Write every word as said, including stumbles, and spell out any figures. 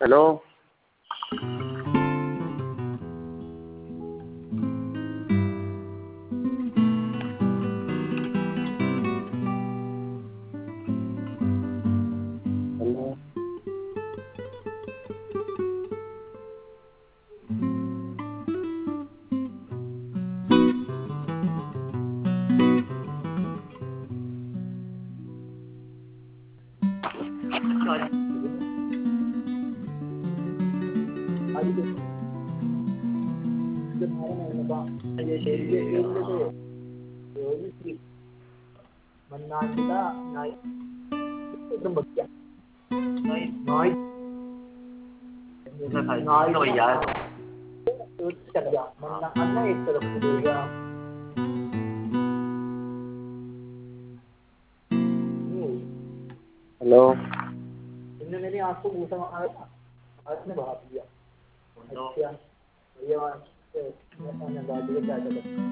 Hello hello hello तुमने मेरी आँख को घूसा मारा था, आज ने भाप दिया। अच्छा भैया बात क्या